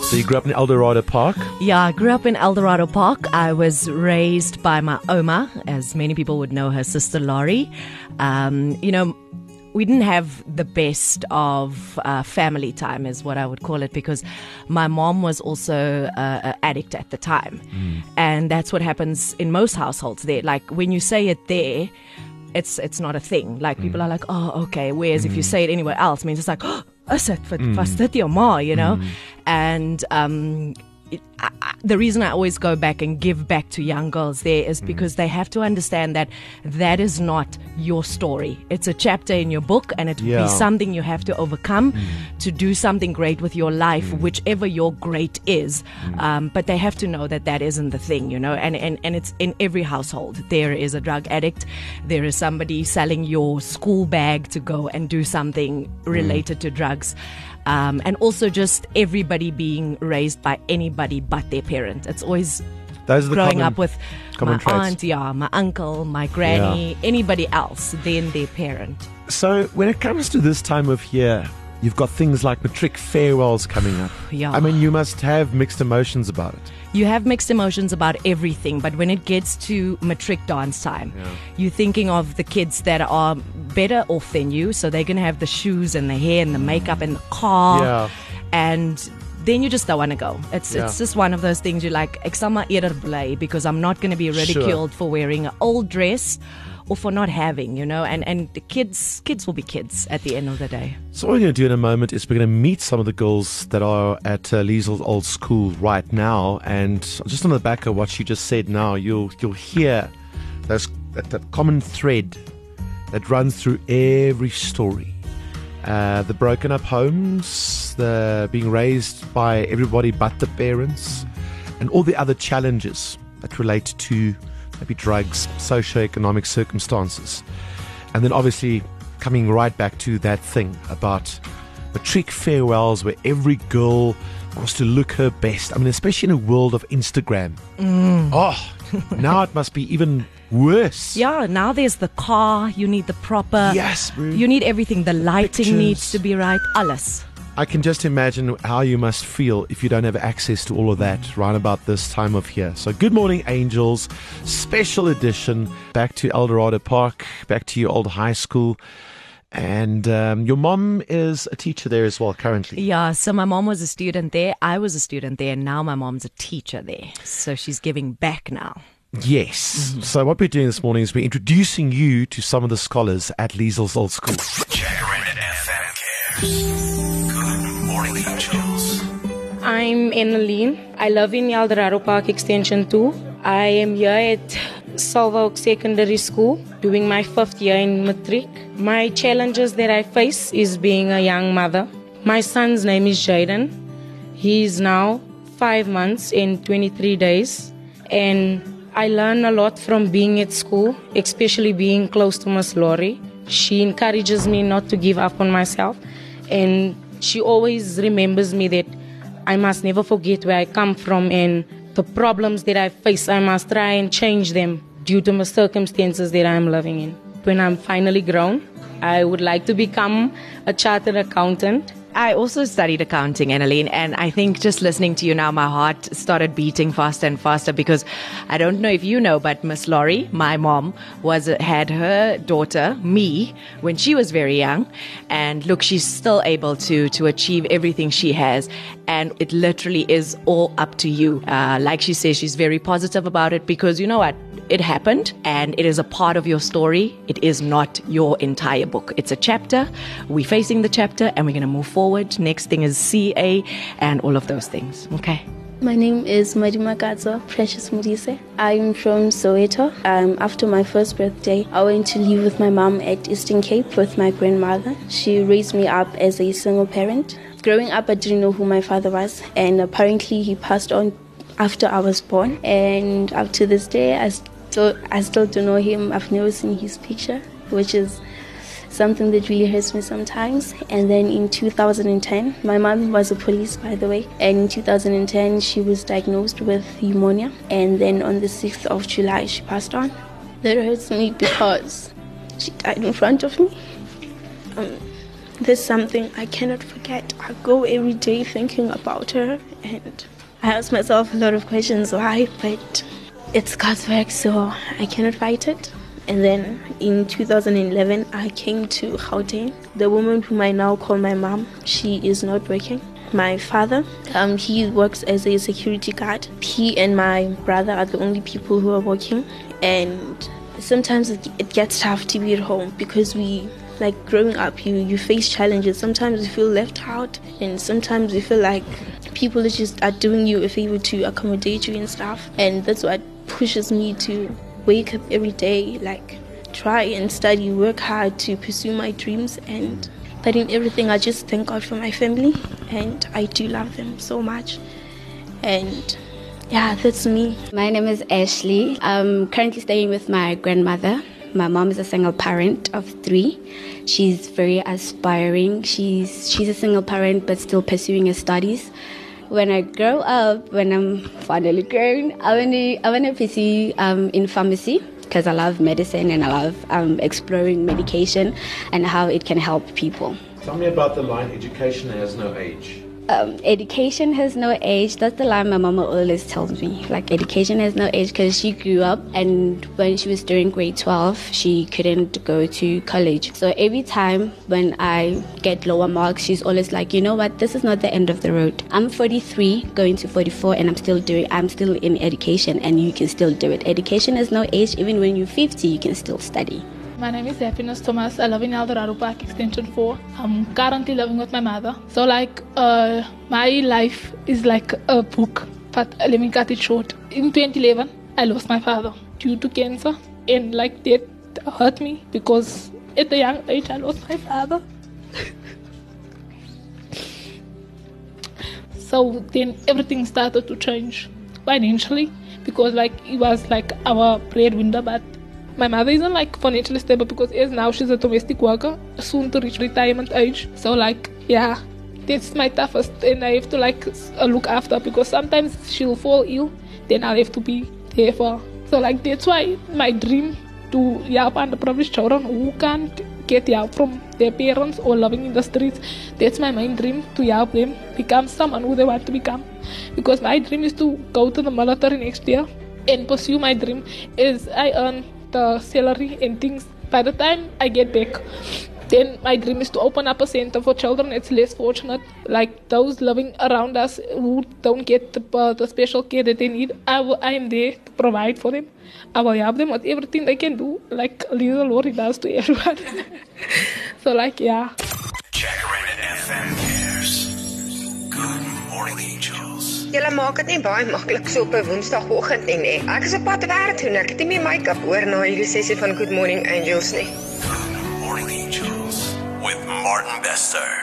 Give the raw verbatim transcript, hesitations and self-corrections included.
So you grew up in Eldorado Park? Yeah, I grew up in Eldorado Park. I was raised by my Oma, as many people would know her sister Laurie. Um, you know, we didn't have the best of uh, family time, is what I would call it, because my mom was also uh, an addict at the time. Mm. And that's what happens in most households there. Like, when you say it there, it's it's not a thing. Like, mm. people are like, oh, okay. Whereas mm. if you say it anywhere else, it means it's like, oh, is it for mm. your ma, you know? Mm. And um, it, I, I, the reason I always go back and give back to young girls there is because mm. they have to understand that that is not your story. It's a chapter in your book, and it will yeah. be something you have to overcome mm. to do something great with your life, mm. whichever your great is. Mm. Um, but they have to know that that isn't the thing, you know, and, and, and it's in every household. There is a drug addict. There is somebody selling your school bag to go and do something related mm. to drugs. Um, and also just everybody being raised by anybody but their parent. It's always Those are the growing common, up with my traits. aunt, yeah, my uncle, my granny, yeah. anybody else than their parent. So when it comes to this time of year, you've got things like matric farewells coming up. Yeah. I mean, you must have mixed emotions about it. You have mixed emotions about everything, but when it gets to matric dance time, yeah. you're thinking of the kids that are better off than you, so they're going to have the shoes and the hair and the makeup and the car, yeah. and then you just don't want to go. It's yeah. it's just one of those things you're like, ek sal maar eerder bly, because I'm not going to be ridiculed sure. for wearing an old dress or for not having, you know, and, and the kids kids will be kids at the end of the day. So what we're going to do in a moment is we're going to meet some of the girls that are at uh, Liesl Old School right now, and just on the back of what she just said now, you'll you'll hear those that, that common thread that runs through every story. Uh, the broken up homes, the being raised by everybody but the parents, and all the other challenges that relate to maybe drugs, socioeconomic circumstances. And then obviously coming right back to that thing about matric farewells, where every girl wants to look her best. I mean, especially in a world of Instagram. Mm. Oh, now it must be even worse. Yeah, now there's the car, you need the proper, yes, bro. You need everything, the lighting Pictures. Needs to be right, alles. I can just imagine how you must feel if you don't have access to all of that right about this time of year. So good morning, Angels, special edition, back to Eldorado Park, back to your old high school. And um, your mom is a teacher there as well currently. Yeah, so my mom was a student there, I was a student there, and now my mom's a teacher there. So she's giving back now. Yes. Mm-hmm. So what we're doing this morning is we're introducing you to some of the scholars at Liesl's Old School. Good morning, Angels. I'm Annaline. I live in Eldorado Park Extension two. I am here at Salvo Secondary School doing my fifth year in matric. My challenges that I face is being a young mother. My son's name is Jaden. He is now five months and twenty-three days. And I learn a lot from being at school, especially being close to Miss Laurie. She encourages me not to give up on myself. And she always remembers me that I must never forget where I come from, and the problems that I face, I must try and change them due to my circumstances that I'm living in. When I'm finally grown, I would like to become a chartered accountant. I also studied accounting, Annaline, and I think just listening to you now, my heart started beating faster and faster, because I don't know if you know, but Miss Laurie, my mom, was had her daughter, me, when she was very young, and look, she's still able to to achieve everything she has, and it literally is all up to you. Uh, like she says, she's very positive about it, because you know what? It happened, and it is a part of your story. It is not your entire book. It's a chapter. We're facing the chapter, and we're going to move forward. Next thing is C A and all of those things. Okay. My name is Madimakazo Precious Mudise. I'm from Soweto. Um, after my first birthday, I went to live with my mom at Eastern Cape with my grandmother. She raised me up as a single parent. Growing up, I didn't know who my father was, and apparently he passed on after I was born. And up to this day, I still, I still don't know him. I've never seen his picture, which is something that really hurts me sometimes. And then in two thousand ten, my mom was a police, by the way, and in two thousand ten she was diagnosed with pneumonia, and then on the sixth of July she passed on. That hurts me because she died in front of me. Um, There's something I cannot forget. I go every day thinking about her, and I ask myself a lot of questions why, but it's God's work, so I cannot fight it. And then in two thousand eleven, I came to Gauteng. The woman whom I now call my mom, she is not working. My father, um, he works as a security guard. He and my brother are the only people who are working. And sometimes it, it gets tough to be at home because we, like growing up, you, you face challenges. Sometimes you feel left out, and sometimes you feel like people are just are doing you a favor to accommodate you and stuff. And that's what pushes me to wake up every day, like try and study, work hard to pursue my dreams. And but in everything, I just thank God for my family, and I do love them so much. And yeah, that's me. My name is Ashley. I'm currently staying with my grandmother. My mom is a single parent of three. She's very aspiring. She's she's a single parent but still pursuing her studies. When I grow up, when I'm finally grown, I want to I want to pursue um, in pharmacy because I love medicine and I love um, exploring medication and how it can help people. Tell me about the line, education has no age. Um, education has no age. That's the line my mama always tells me. Like, education has no age because she grew up, and when she was doing grade twelve, she couldn't go to college. So every time when I get lower marks, she's always like, you know what, this is not the end of the road. I'm forty-three, going to forty-four, and I'm still doing, I'm still in education, and you can still do it. Education has no age. Even when you're fifty, you can still study. My name is Happiness Thomas. I live in Eldorado Park Extension four. I'm currently living with my mother. So like, uh, my life is like a book, but let me cut it short. In twenty eleven, I lost my father due to cancer, and like that hurt me because at a young age I lost my father. So then everything started to change financially because like it was like our breadwinner, but my mother isn't like financially stable because as now she's a domestic worker, soon to reach retirement age. So like, yeah, that's my toughest, and I have to like uh, look after because sometimes she'll fall ill, then I'll have to be there for her. So like that's why my dream to help underprivileged children who can't get help from their parents or living in the streets, that's my main dream, to help them become someone who they want to become. Because my dream is to go to the military next year and pursue my dream as I earn the salary and things. By the time I get back, then my dream is to open up a center for children that's less fortunate, like those living around us who don't get the, uh, the special care that they need. I, will, I am there to provide for them. I will help them with everything they can do, like Lisa Lori does to everyone. So like, yeah. Jacaranda F M Cares. Good morning, angels. Julle maak dit nie baie maklik so op 'n Woensdagoggend nie, nê. Ek is op pad werk toe, ek het nie meer make-up oor na hierdie sessie van Good Morning Angels nie. Good morning, angels. With Martin Bester.